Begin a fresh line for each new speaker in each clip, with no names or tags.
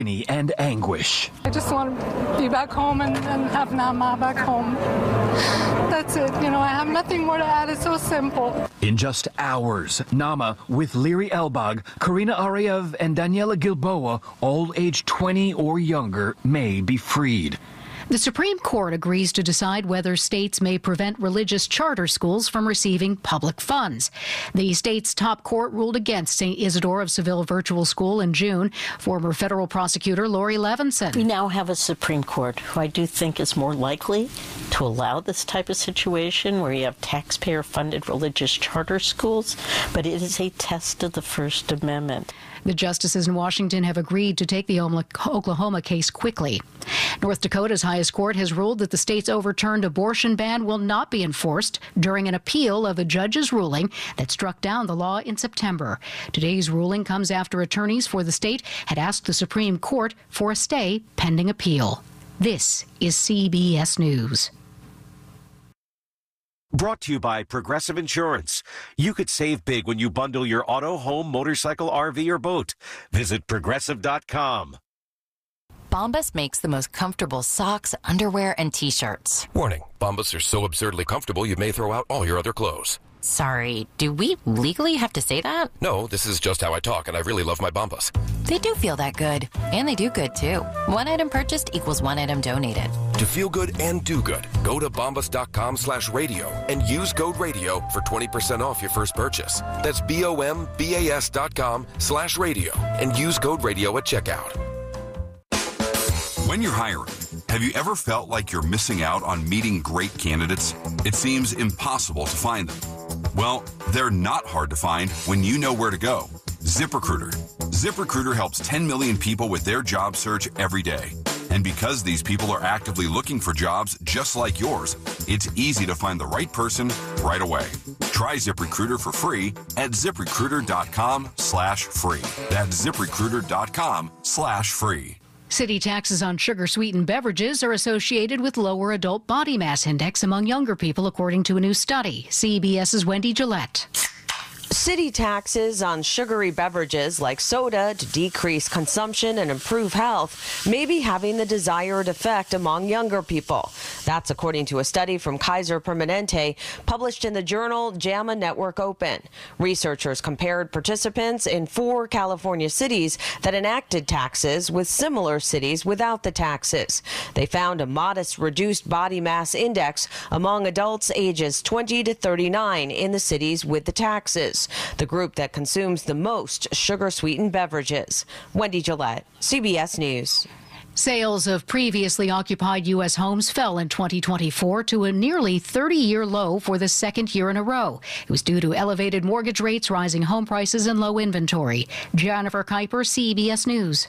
and anguish.
I just want to be back home and have Nama back home. That's it. I have nothing more to add. It's so simple.
In just hours, Nama, with Liri Elbag, Karina Ariev, and Daniela Gilboa, all aged 20 or younger, may be freed.
The Supreme Court agrees to decide whether states may prevent religious charter schools from receiving public funds. The state's top court ruled against St. Isidore of Seville Virtual School in June. Former federal prosecutor Lori Levinson.
We now have a Supreme Court who I do think is more likely to allow this type of situation where you have taxpayer-funded religious charter schools, but it is a test of the First Amendment.
The justices in Washington have agreed to take the Oklahoma case quickly. North Dakota's highest court has ruled that the state's overturned abortion ban will not be enforced during an appeal of a judge's ruling that struck down the law in September. Today's ruling comes after attorneys for the state had asked the Supreme Court for a stay pending appeal. This is CBS News.
Brought to you by Progressive Insurance. You could save big when you bundle your auto, home, motorcycle, RV, or boat. Visit Progressive.com.
Bombas makes the most comfortable socks, underwear, and T-shirts.
Warning, Bombas are so absurdly comfortable you may throw out all your other clothes.
Sorry, do we legally have to say that?
No, this is just how I talk, and I really love my Bombas.
They do feel that good. And they do good, too. One item purchased equals one item donated.
To feel good and do good, go to bombas.com/radio and use code radio for 20% off your first purchase. That's BOMBAS.com/radio and use code radio at checkout.
When you're hiring, have you ever felt like you're missing out on meeting great candidates? It seems impossible to find them. Well, they're not hard to find when you know where to go. ZipRecruiter. ZipRecruiter helps 10 million people with their job search every day. And because these people are actively looking for jobs just like yours, it's easy to find the right person right away. Try ZipRecruiter for free at ZipRecruiter.com/free. That's ZipRecruiter.com/free.
City taxes on sugar-sweetened beverages are associated with lower adult body mass index among younger people, according to a new study. CBS's Wendy Gillette.
City taxes on sugary beverages like soda to decrease consumption and improve health may be having the desired effect among younger people. That's according to a study from Kaiser Permanente published in the journal JAMA Network Open. Researchers compared participants in 4 California cities that enacted taxes with similar cities without the taxes. They found a modest reduced body mass index among adults ages 20 to 39 in the cities with the taxes, the group that consumes the most sugar-sweetened beverages. Wendy Gillette, CBS News.
Sales of previously occupied U.S. homes fell in 2024 to a nearly 30-year low for the second year in a row. It was due to elevated mortgage rates, rising home prices, and low inventory. Jennifer Kuiper, CBS News.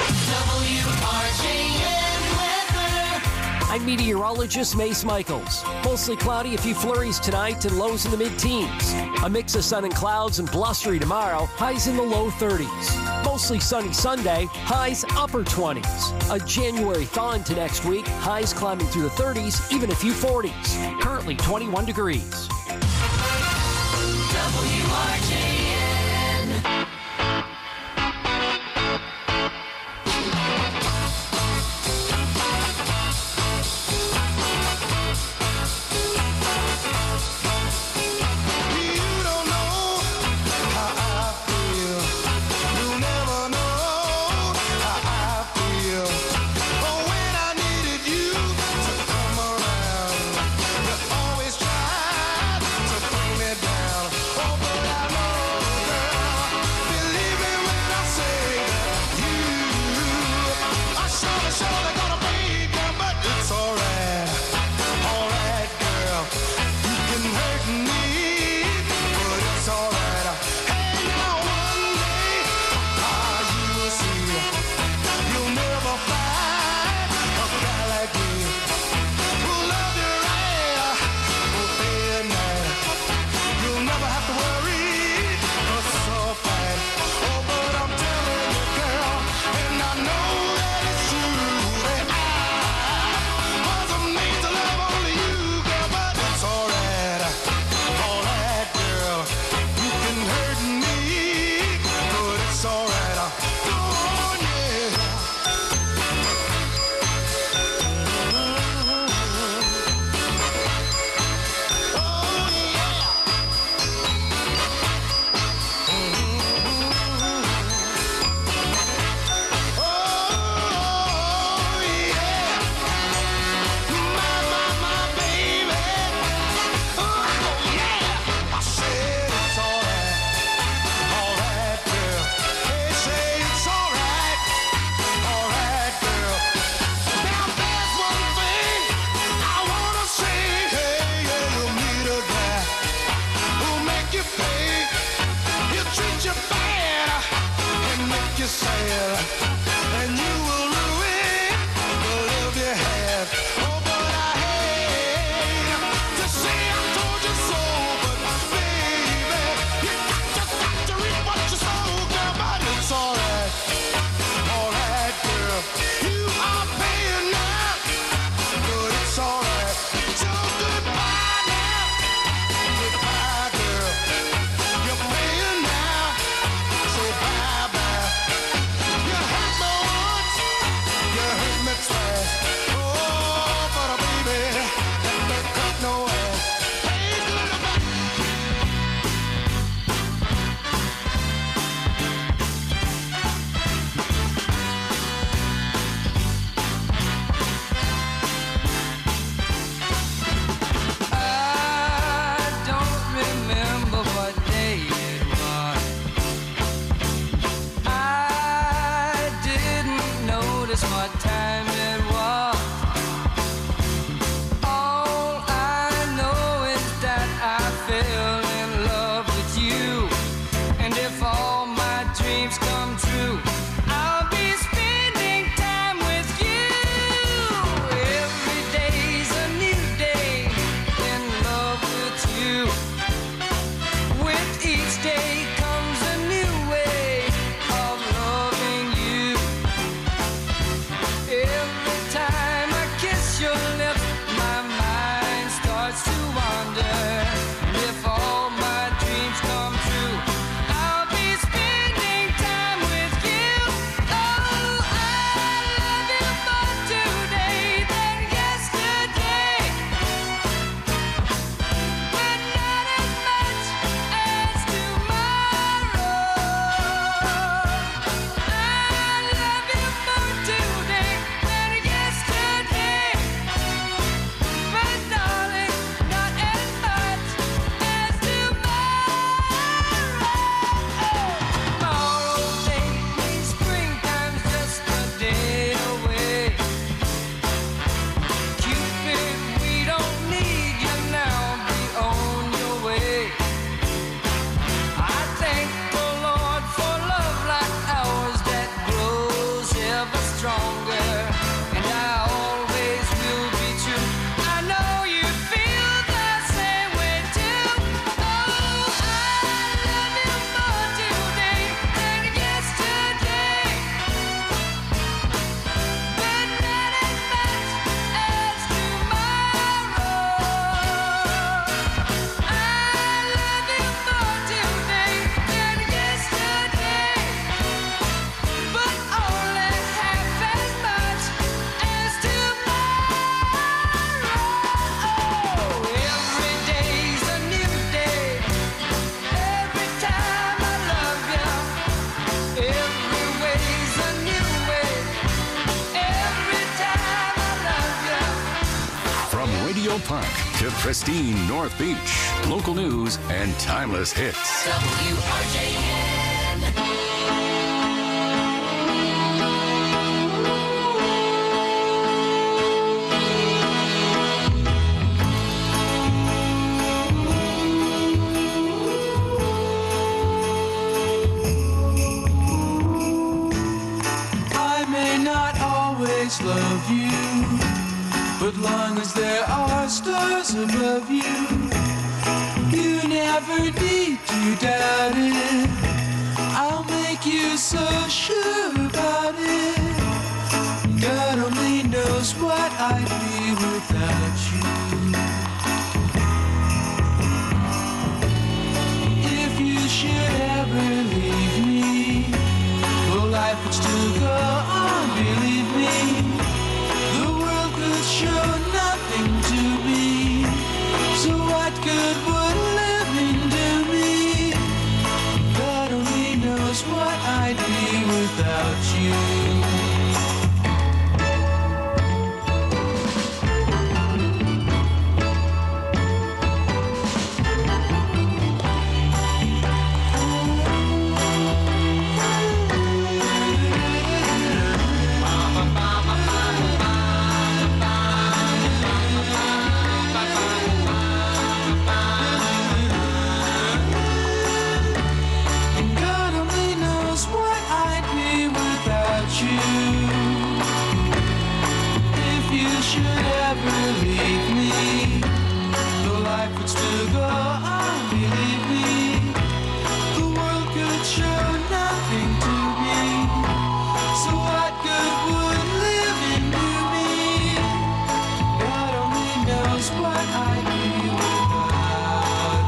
I'm meteorologist Mace Michaels. Mostly cloudy, a few flurries tonight and lows in the mid-teens. A mix of sun and clouds and blustery tomorrow, highs in the low 30s. Mostly sunny Sunday, highs upper 20s. A January thaw into next week, highs climbing through the 30s, even a few 40s. Currently 21 degrees. WRJN.
Always tried to bring me down. Oh, but I know just what time it was. All I know is that I fell in love with you. And if all my dreams come true, I'll be spending time with you. Every day's a new day in love with you. With each day comes a new way of loving you. Every time I kiss your lips, my mind starts to wander. And if all my dreams come true, I'll be spending time with you. Oh, I love you more today than yesterday, but not as much as tomorrow. I love you more today than yesterday, but darling, not as much as tomorrow. Tomorrow take me, springtime's just a day away. Cupid, we don't need you now, be on your way. I thank the Lord for love like ours that grows ever stronger, and I always will be true. I know you feel the same way too. Oh, I love you more today than yesterday, but not as much as tomorrow. I love you more today than yesterday, but only half as much as tomorrow. Every day's a new day. Every time I love you, every way's a new way. Every time I love you.
From Radio Park to pristine North Beach, local news and timeless hits.
WRJN.
I may not always love you, but long as there are stars above you, you never need to doubt it. I'll make you so sure about it. God only knows what I'd be without you. If you should ever leave me, well, life would still go on, believe me. The world could show nothing to me, so what good would living do me? God only knows what I'd be without you. God only knows what I'd be without you. If you should ever leave me, the life would still go on, believe me. The world could show nothing to me, so what good would living do me? God only knows what I'd be without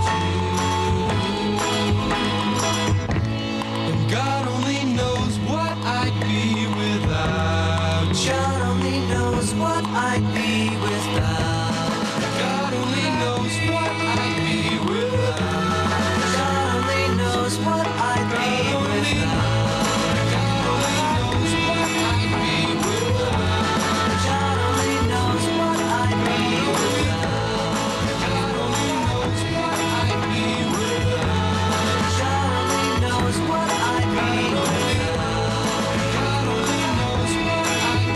you. And God only knows what I'd be without you. God only knows what I'd be without. God only knows what I'd be without. God only knows what I'd be without. God only knows what I'd be without. God only knows what I'd be without. God only knows what I'd be without. God only knows what I'd be without. God only knows what I'd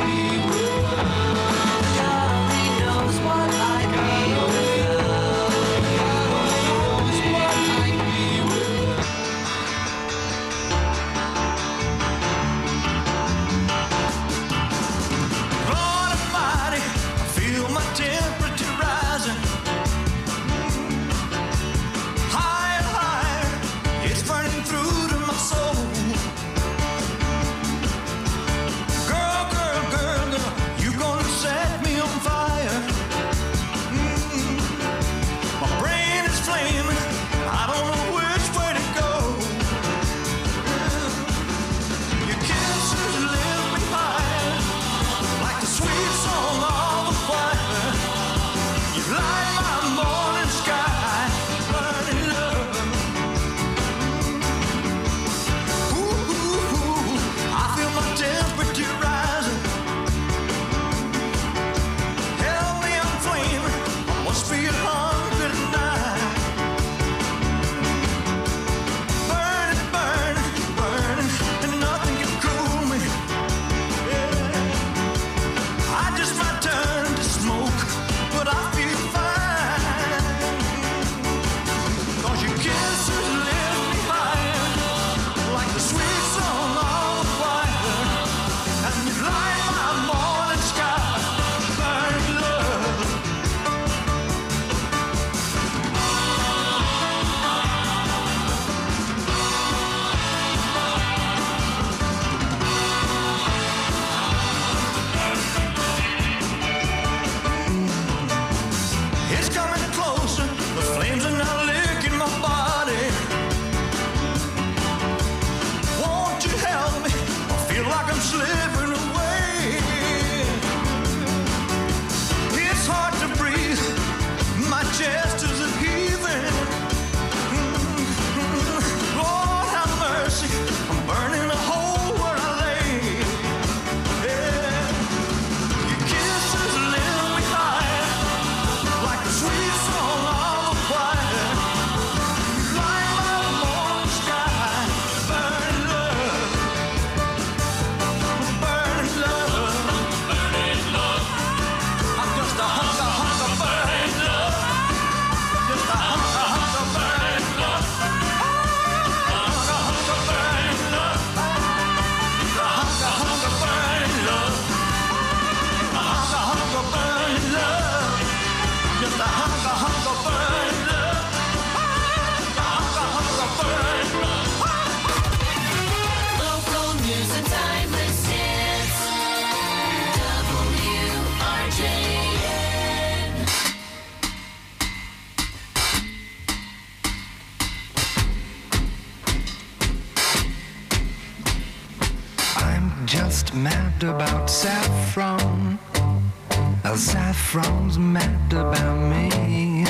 just mad about saffron. Saffron's mad about me.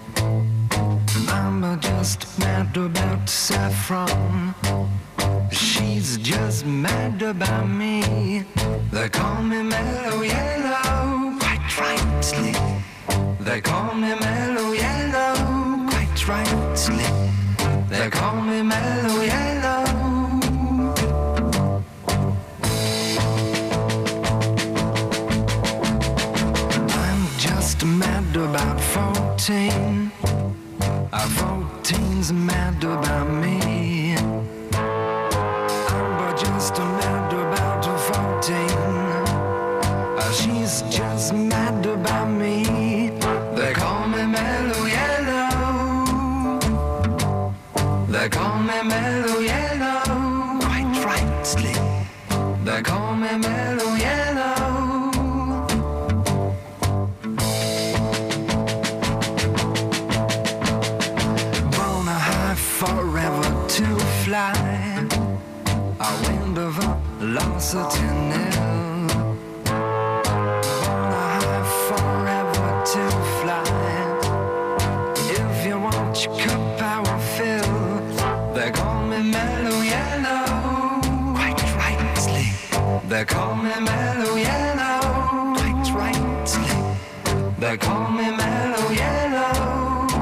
I'm just mad about saffron. She's just mad about me. They call me Mellow Yellow, quite rightly. They call me Mellow Yellow, quite rightly. They call me Mellow Yellow. I'm just mad about 14. 14's mad about me. I'm just mad about 14. She's just mad about me. They call me Mellow Yellow. They call me Mellow Yellow, quite rightly. They call me Mellow Yellow. Forever to fly, a wind of velocity nil. Born high forever to fly. If you want your cup, I will fill. They call me Mellow Yellow, quite rightly. They call me Mellow Yellow, quite rightly. They call me Mellow Yellow.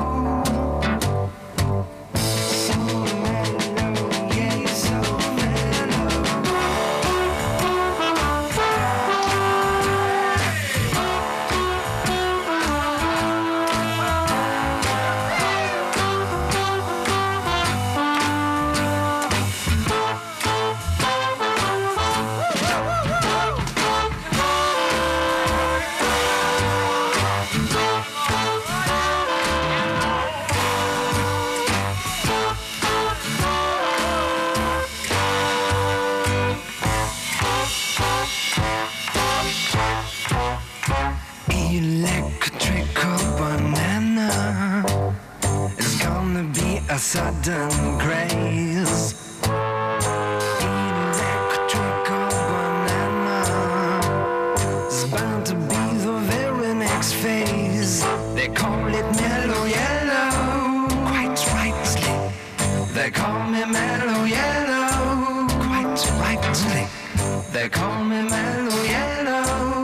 A sudden grace. Electrical banana is bound to be the very next phase. They call it Mellow Yellow, quite rightly. They call me Mellow Yellow, quite rightly. They call me Mellow Yellow.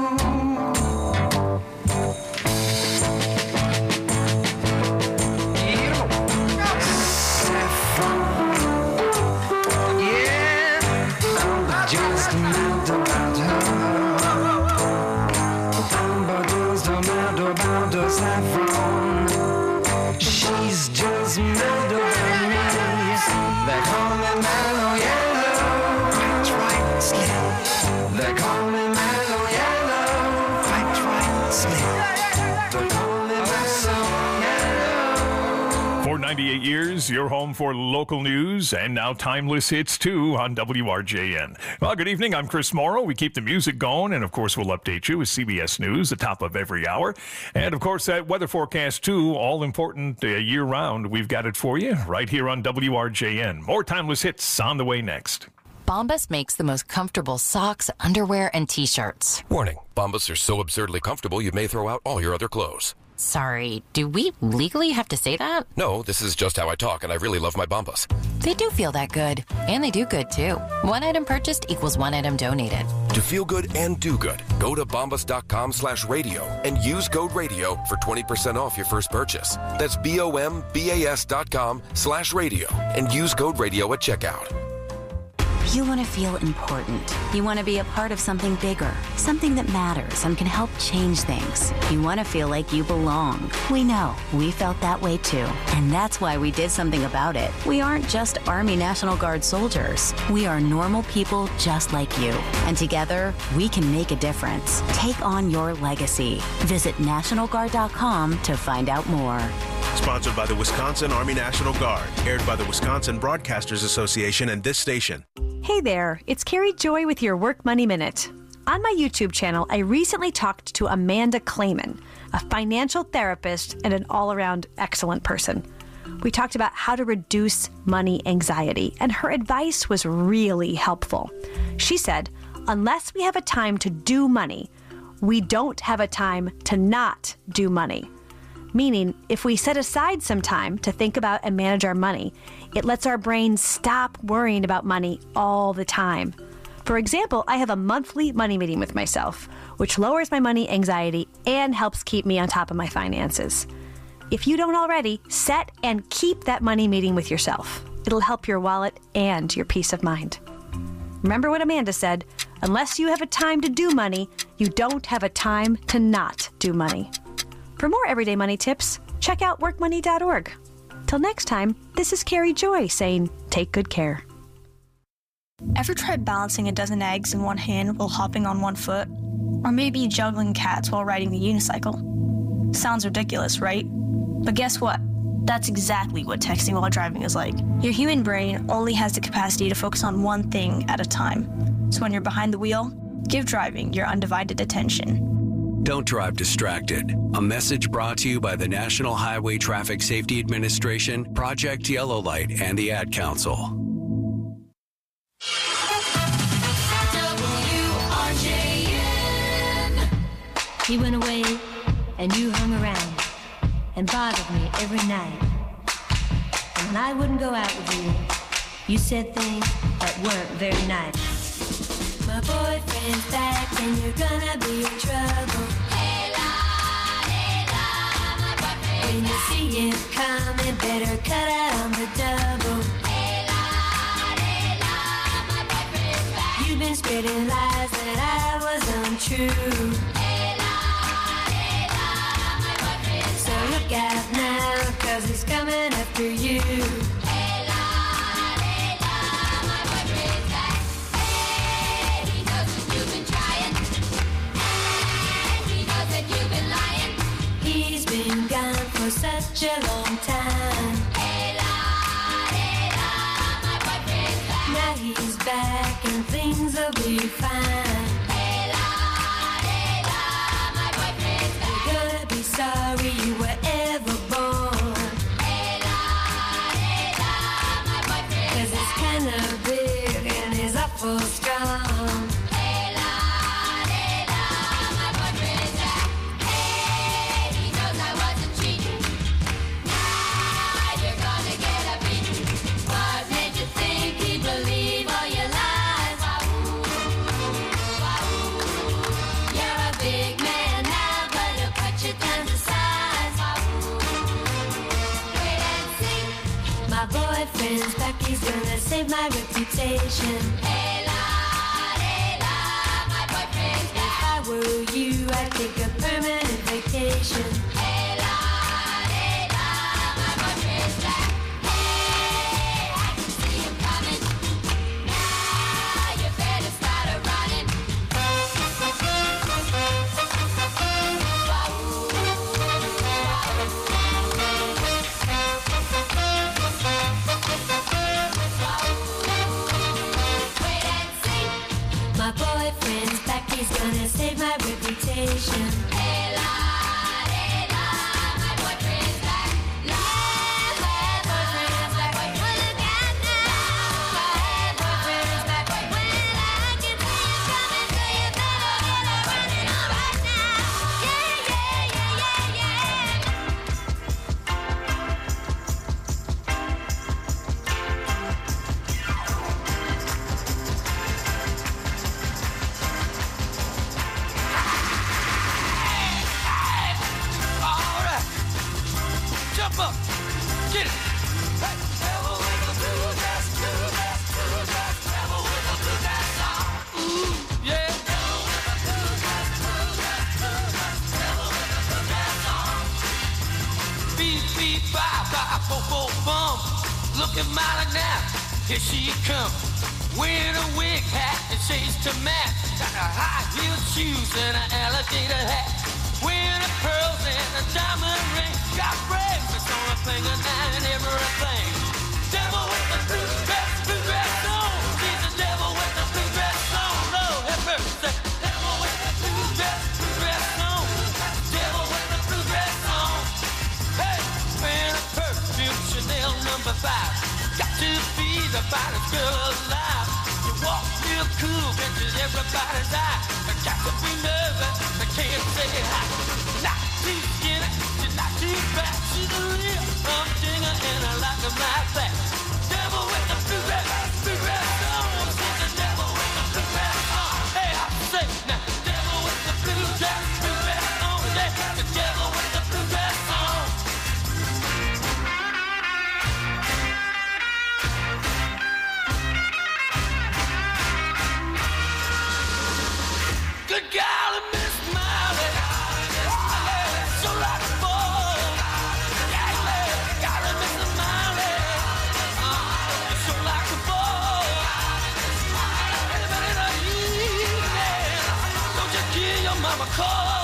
Saffron, she's just mad about me. They call me Mellow Yellow, quite rightly. They call me Mellow Yellow, quite rightly. They call me Mellow Yellow.
For 98 years, your home for local news and now timeless hits too on WRJN. Well, good evening. I'm Chris Morrow. We keep the music going, and of course, we'll update you with CBS News, the top of every hour. And of course, that weather forecast too, all important year round. We've got it for you right here on WRJN. More timeless hits on the way next.
Bombas makes the most comfortable socks, underwear, and T-shirts.
Warning, Bombas are so absurdly comfortable you may throw out all your other clothes.
Sorry, do we legally have to say that?
No, this is just how I talk, and I really love my Bombas.
They do feel that good. And they do good, too. One item purchased equals one item donated.
To feel good and do good, go to bombas.com/radio and use code radio for 20% off your first purchase. That's BOMBAS.com/radio and use code radio at checkout.
You want to feel important. You want to be a part of something bigger, something that matters and can help change things. You want to feel like you belong. We know. We felt that way too. And that's why we did something about it. We aren't just Army National Guard soldiers. We are normal people just like you. And together, we can make a difference. Take on your legacy. Visit NationalGuard.com to find out more.
Sponsored by the Wisconsin Army National Guard. Aired by the Wisconsin Broadcasters Association and this station.
Hey there, it's Carrie Joy with your Work Money Minute. On my YouTube channel, I recently talked to Amanda Clayman, a financial therapist and an all-around excellent person. We talked about how to reduce money anxiety, and her advice was really helpful. She said, unless we have a time to do money, we don't have a time to not do money. Meaning, if we set aside some time to think about and manage our money, it lets our brain stop worrying about money all the time. For example, I have a monthly money meeting with myself, which lowers my money anxiety and helps keep me on top of my finances. If you don't already, set and keep that money meeting with yourself. It'll help your wallet and your peace of mind. Remember what Amanda said, unless you have a time to do money, you don't have a time to not do money. For more everyday money tips, check out workmoney.org. Till next time, this is Carrie Joy saying, take good care.
Ever tried balancing a dozen eggs in one hand while hopping on one foot? Or maybe juggling cats while riding a unicycle? Sounds ridiculous, right? But guess what? That's exactly what texting while driving is like. Your human brain only has the capacity to focus on one thing at a time. So when you're behind the wheel, give driving your undivided attention.
Don't drive distracted. A message brought to you by the National Highway Traffic Safety Administration, Project Yellow Light, and the Ad Council.
WRJN. He went away and you hung around and bothered me every night. And when I wouldn't go out with you, you said things that weren't very nice. My boyfriend's back and you're gonna be in trouble. Hey la, my boyfriend. When you see him coming, better cut out on the double. Hey la, my boyfriend's back. You've been spreading lies that I was untrue. Hey la, my boyfriend's back. So look out now, 'cause he's coming after you. For such a long time. Hey la, my boyfriend's back. Now he's back and things will be fine. Hey la, my boyfriend's back. You're gonna be sorry you were ever born. Hey la, my boyfriend's back. 'Cause it's kinda big and he's awful strong. Hey la, my boyfriend's back. Hey, he knows I wasn't cheating. My boyfriend's back, he's gonna save my reputation. Hey la, my boyfriend's back. If I were you, I'd take a permanent vacation. Hey la, my boyfriend's back. Hey, I can see him coming. Now you better start a-running. My boyfriend's back, he's gonna save my reputation. Hey la, my boyfriend's back. La, my boyfriend's back. Well, look out now. My boyfriend's back. When I can see him coming, so you better get a running on right now. Yeah, yeah, yeah, yeah,
Jump up, get it. Hey, never wiggle through that, never wiggle through that song. Ooh, yeah. Never wiggle through that, never wiggle through that song. Beep, beep, bye, bye, bo, bo, bum. Looking mighty now, here she comes. Wearing a wig hat and shades to match. Got a high-heeled shoes and an alligator hat. Wearing the pearls and a diamond ring. Got bracelets on her finger now and everything. Devil with the blue dress on. She's the devil with the blue dress on. Lord have mercy. Devil with the blue dress on. Devil with the blue dress on. Hey, wearing a perfume Chanel number 5. Got to be the finest girl alive. You walk real cool, bitches, everybody. golly, Miss Molly. So like a ball. Golly, Miss Molly. So like a ball. Anybody in the evening, don't you hear your mama call?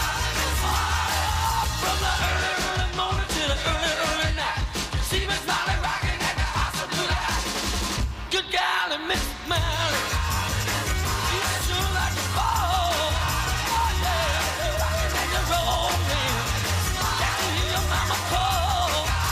From the early morning to the early night. See Miss Molly rocking at the hospital. Good golly, Miss Molly. You sure like a ball. Oh yeah, rocking and you're rolling. Can't you hear your mama call?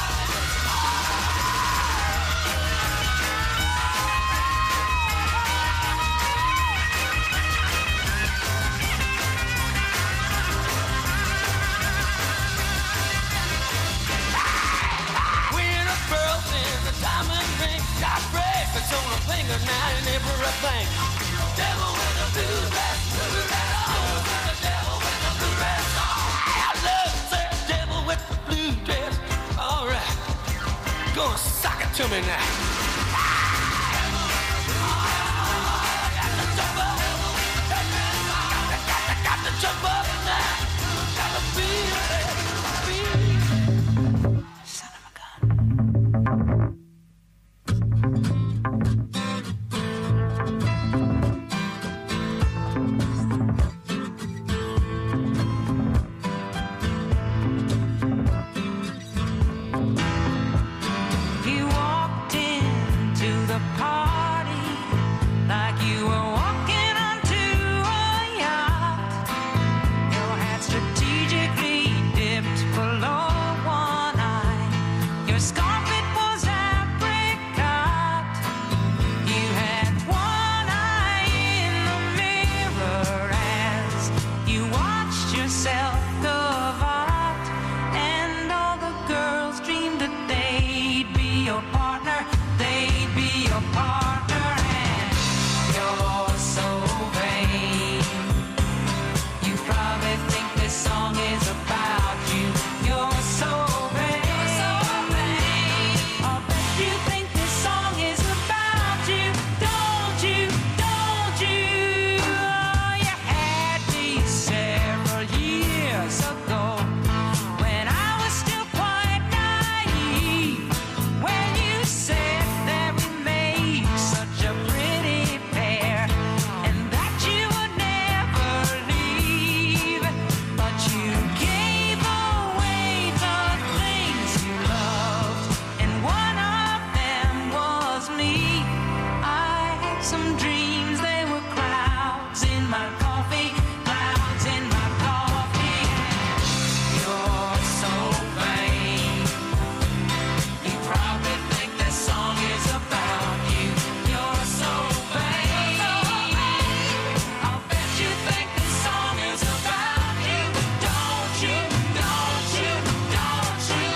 When a pearls in the diamond ring, got bracelets on her finger now and everything. Devil with a blue dress, oh, the devil with the blue dress. I love that devil with the blue dress. All right, go and sock it to me now. Got to jump up now. Got to feel it.
He walked into the party like you were walking onto a yacht. Your hat strategically dipped below one eye. Your scarf, it was apricot. You had one eye in the mirror as you watched yourself carve art. And all the girls dreamed that they'd be your partner. They'd be your partner. And you're so vain. You probably think this song is about you. You're so vain. I bet you think this song is about you. Don't you? Don't you? Oh, you had me several years ago when I was still quite naive. When you said that we made such a pretty pair and that you would never leave. But you gave away the things you loved, and one of them was me. I had some dreams, they were clouds in my coffee, clouds in my coffee. And you're so vain. You probably think this song is about you. You're so vain. I'll bet you think this song is about you. Don't you? Don't you? Don't you?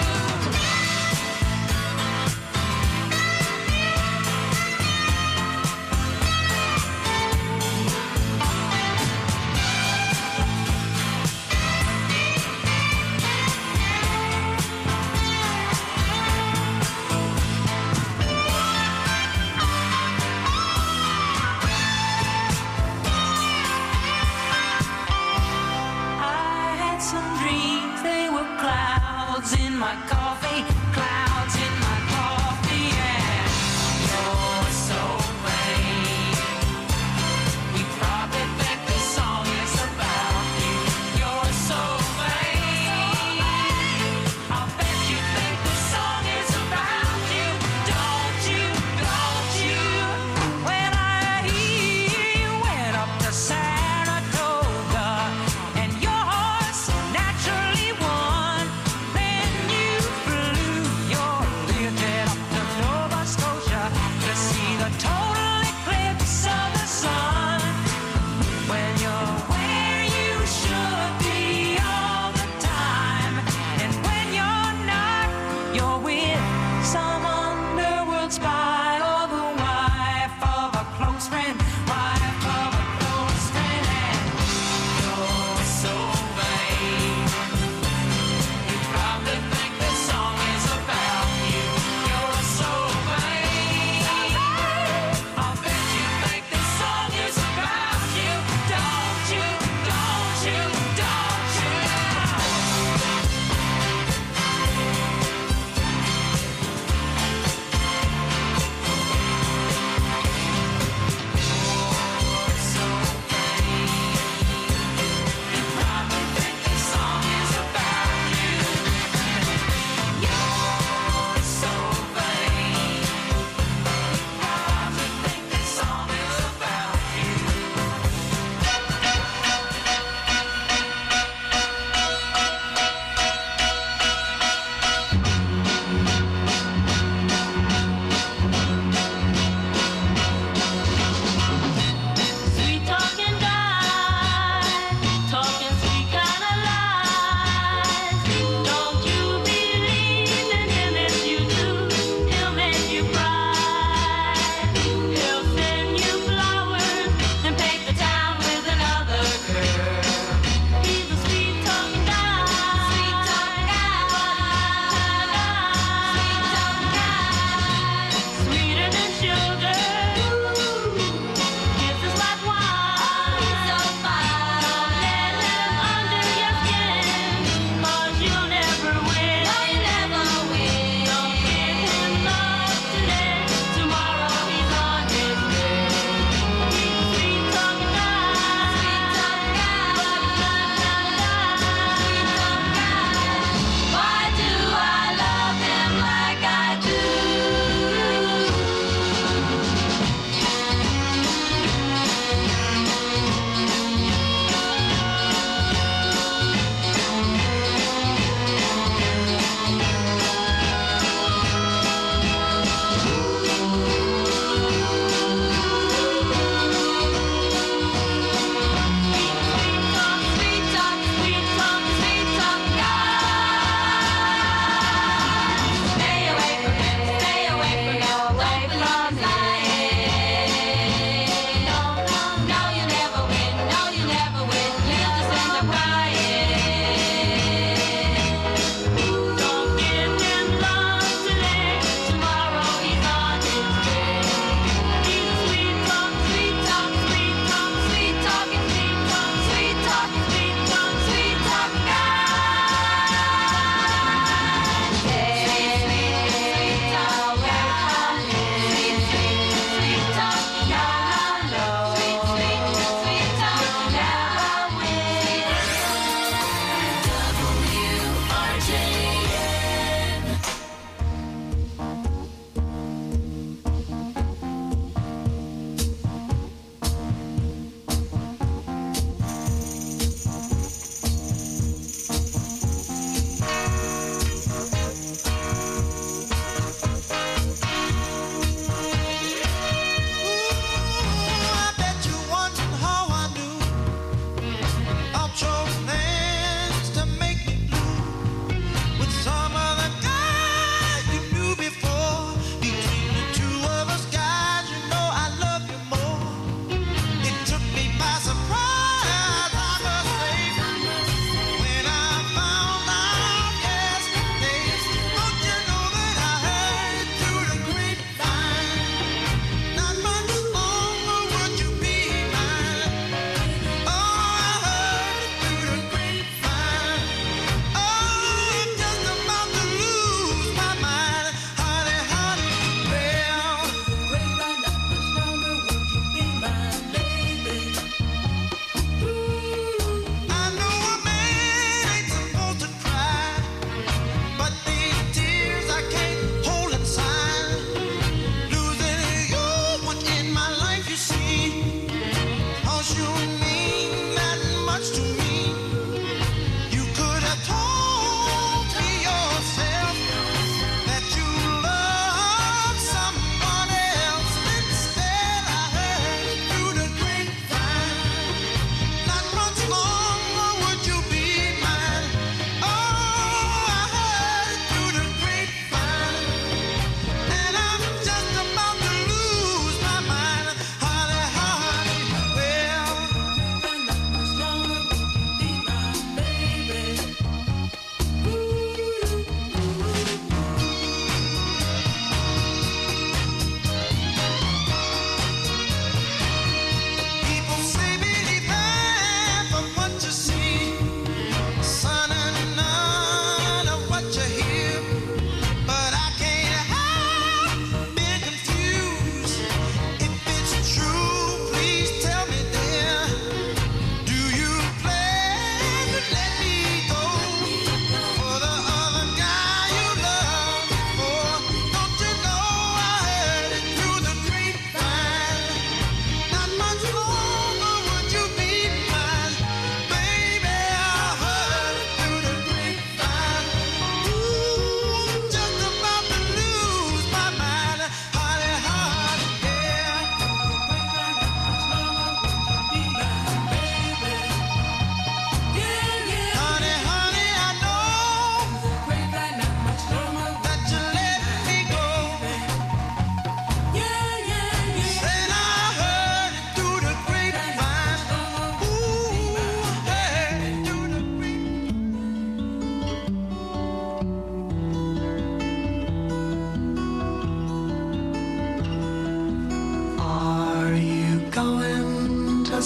I had some dreams, they were clouds in my coffee, clouds in my coffee. And you're so vain. You probably think this song is about you. You're so vain. I'll bet you think this song is about you. Don't you? Don't you? When I hear you went up to Saratoga and your horse naturally won, then you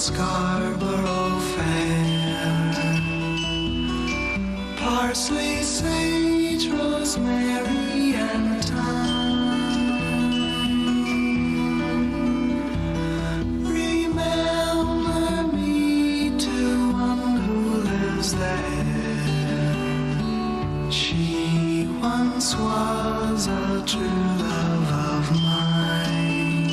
Scarborough Fair. Parsley, sage, rosemary, and thyme. Remember me to one who lives there. She once was a true love of mine.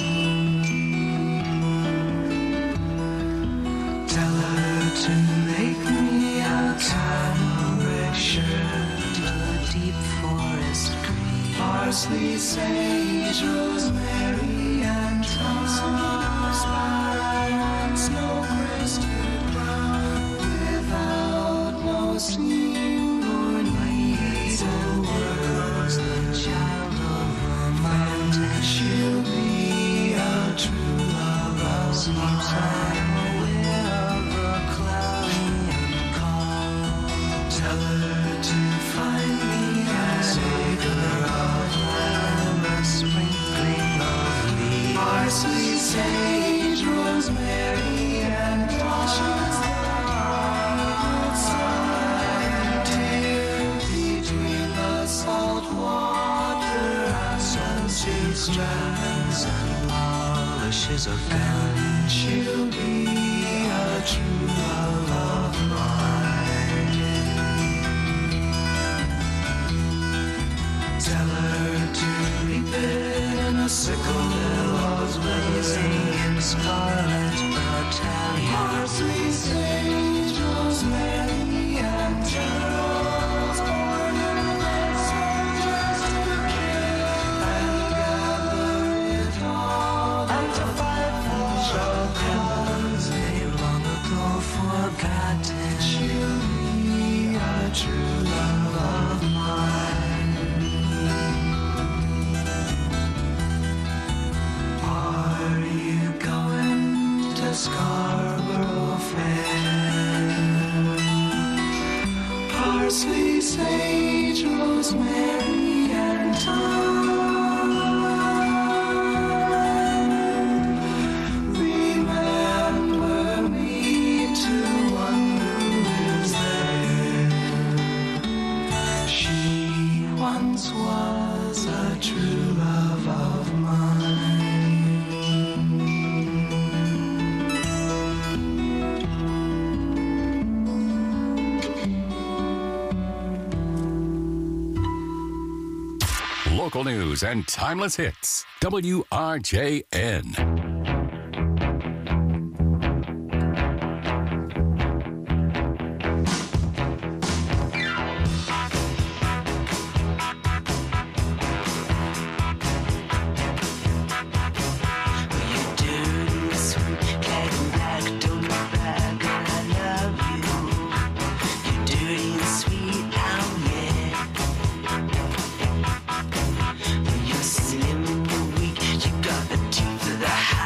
Tell her to make me a cambric shirt, a deep forest green, parsley, sage, rosemary, and thyme. Snow-crested brown, without no seam nor need of words, the child of romance. She'll be a true love of mine. Tell her to find me an acre of land, a sprinkling of leaves, parsley, sage, rosemary, and thyme. Between the salt water and salty strands and polishes of gun, she'll be a true love of mine. Tell her to reap it in a sickle, billows blazing in scarlet battalion. Parsley, sage, rosemary, and geraniums, born in the soldiers to kill and gather it all and to fight for a cause they long ago forgotten. She'll be a true love of mine. Scarborough Fair. Parsley, sage, rosemary, and thyme. Remember me to one who lives there. She once was a true love of mine.
Local news and timeless hits. WRJN.
Slim and weak, you got the teeth of the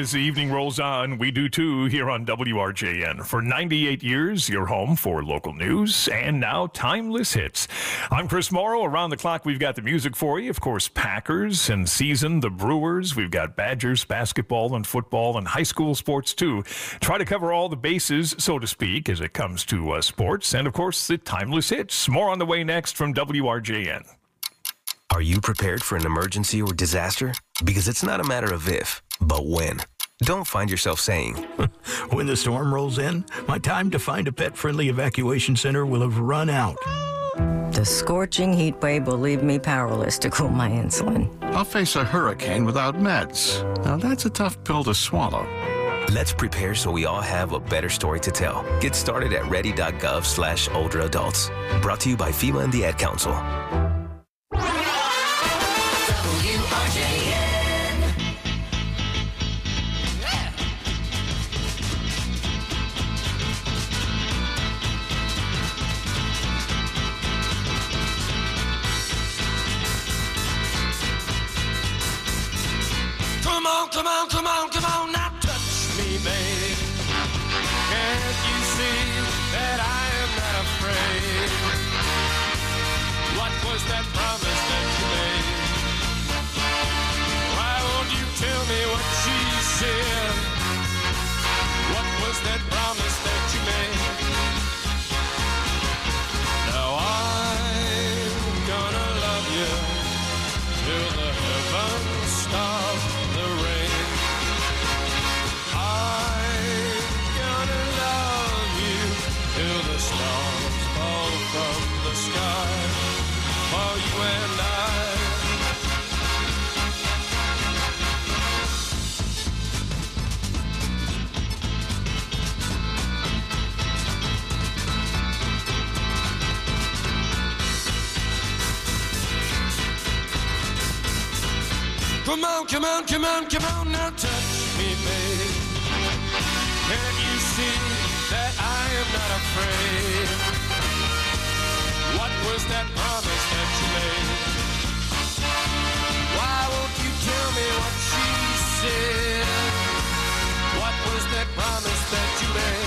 as the evening rolls on, we do too here on WRJN. For 98 years, your home for local news and now timeless hits. I'm Chris Morrow. Around the clock, we've got the music for you. Of course, Packers and season, the Brewers. We've got Badgers, basketball and football and high school sports too. Try to cover all the bases, so to speak, as it comes to sports. And of course, the timeless hits. More on the way next from WRJN.
Are you prepared for an emergency or disaster? Because it's not a matter of if, but when. Don't find yourself saying,
when the storm rolls in, my time to find a pet-friendly evacuation center will have run out.
The scorching heat wave will leave me powerless to cool my insulin.
I'll face a hurricane without meds. Now that's a tough pill to swallow.
Let's prepare so we all have a better story to tell. Get started at ready.gov/older adults. Brought to you by FEMA and the Ad Council.
Come on, come on, come on, come on, now touch me, babe. Can't you see that I am not afraid? What was that promise that you made? Why won't you tell me what she said? What was that promise that you made? Now I'm gonna love you till the heavens stop the rain. I'm gonna love you till the stars fall from the sky for you and I. Come on, come on, come on, come on, now touch me, babe. Can't you see that I am not afraid? What was that promise that you made? Why won't you tell me what she said? What was that promise that you made?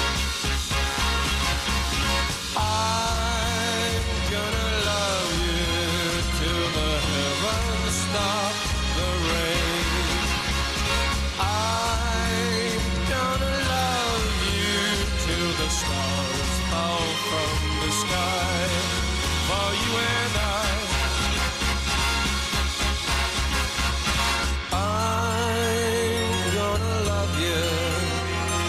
I'm gonna love you till the heavens stop the rain. I'm gonna love you till the stars fall from the sky for you and I. I'm gonna love you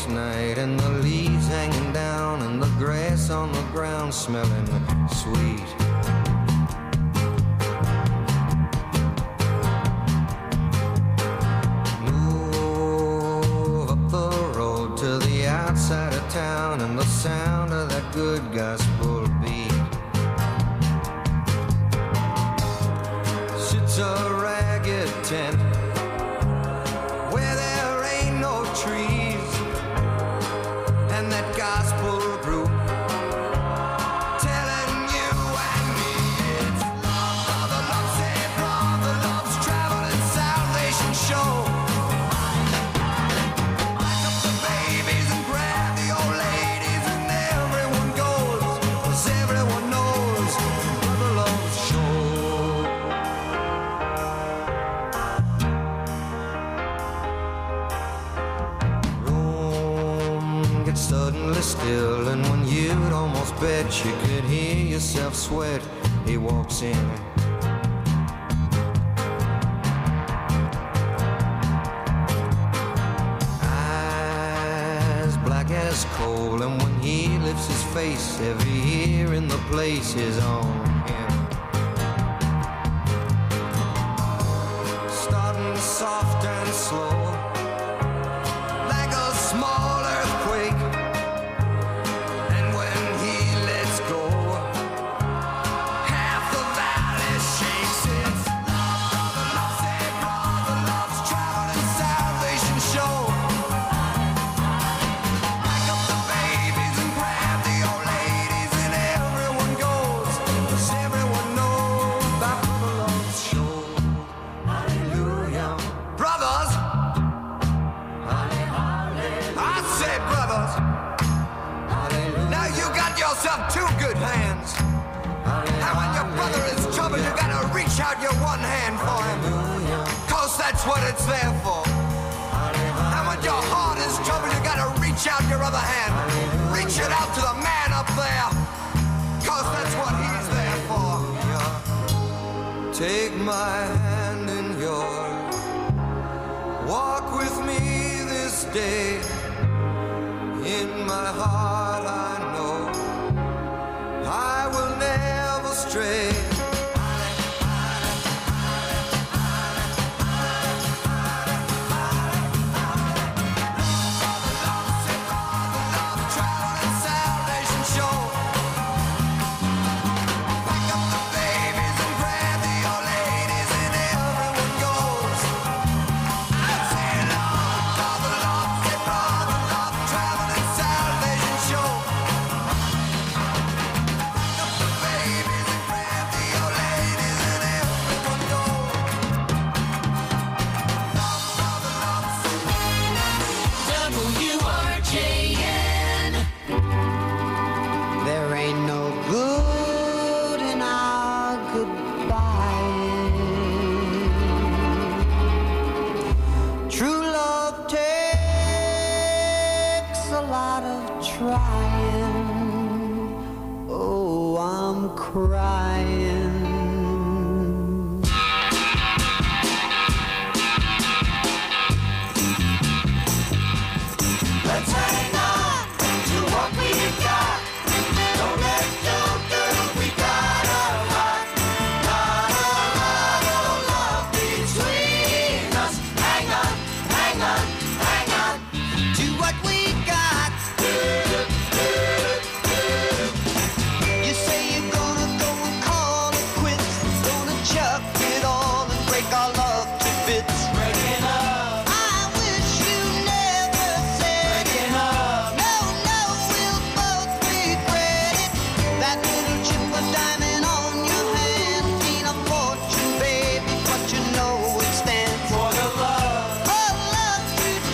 last night, and the leaves hanging down, and the grass on the ground smelling sweet. Move up the road to the outside of town, and the sound of that good gospel beat. Sits a ragged tent where there ain't no trees, and that gospel group telling you and me it's brother love, say brother love's traveling salvation show. Pack up the babies and grab the old ladies, and everyone goes, 'cause everyone knows brother love's show. Suddenly still, and when you'd almost bet you could hear yourself sweat, he walks in. Eyes black as coal, and when he lifts his face, every ear in the place is on him. Starting soft and slow, like a small earthquake. And when he lets go, half the valley shakes. It's brother love, say brother love's traveling salvation show. Pack up the babies and grab the old ladies, and everyone goes, 'cause everyone knows about brother love's show. Hallelujah. Brothers, I said brothers. Now you got yourself two good hands. And when your brother is in trouble, you gotta reach out your one hand for him, 'cause that's what it's there for. And when your heart is in trouble, you gotta reach out your other hand. Reach it out to the man up there, 'cause that's what he's there for. Take my hand in yours, walk with me this day. In my heart I know I will never stray. Traveling salvation show. Pack up the babies and grab the old ladies, and everyone goes. I say love, brother love, say brother love, traveling salvation show. Pack up the babies and grab the old ladies, and everyone goes. Love, brother love,
WRJN.
there ain't no good in our goodbye. True love takes a lot of trying. Oh, I'm crying. Let's hang on to what we got. Don't let go, girl, we got a lot. Got a lot of love between us. Hang on, hang on, hang on to what we got. You say you're gonna go and call it quits, gonna chuck it all and break our love to bits. Breaking up. I wish you never said breaking up. No, no, we'll both regret it. That little chip of diamond on your hand ain't a fortune, baby, but you know it stands for the love. For love to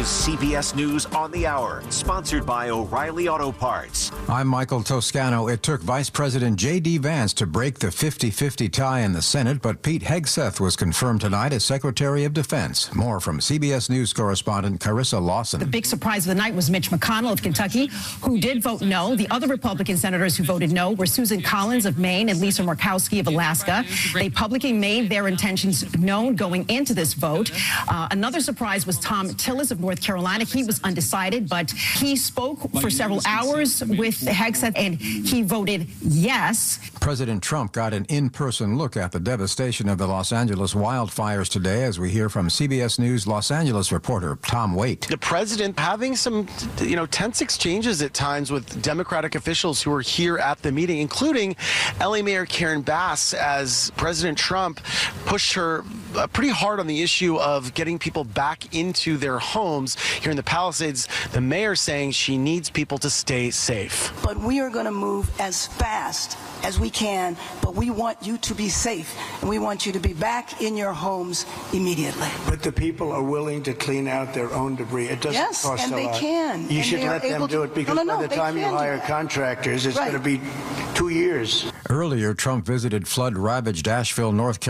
is CBS News on the Hour, sponsored by O'Reilly Auto Parts.
I'm Michael Toscano. It took Vice President J.D. Vance to break the 50-50 tie in the Senate, but Pete Hegseth was confirmed tonight as Secretary of Defense. More from CBS News correspondent Carissa Lawson.
The big surprise of the night was Mitch McConnell of Kentucky, who did vote no. The other Republican senators who voted no were Susan Collins of Maine and Lisa Murkowski of Alaska. They publicly made their intentions known going into this vote. Another surprise was Tom Tillis of North Carolina. He was undecided, but he spoke for several hours with Hegseth, and he voted yes.
President Trump got an in-person look at the devastation of the Los Angeles wildfires today, as we hear from CBS News Los Angeles reporter Tom Waite.
The president having some, tense exchanges at times with Democratic officials who were here at the meeting, including LA Mayor Karen Bass, as President Trump pushed her pretty hard on the issue of getting people back into their homes. Here in the Palisades, the mayor saying she needs people to stay safe.
But we are going to move as fast as we can, but we want you to be safe, and we want you to be back in your homes immediately.
But the people are willing to clean out their own debris. It doesn't cost a lot.
Yes, and they can.
You should let them do it, because by the time you hire contractors, it's going to be 2 years.
Earlier, Trump visited flood-ravaged Asheville, North Carolina.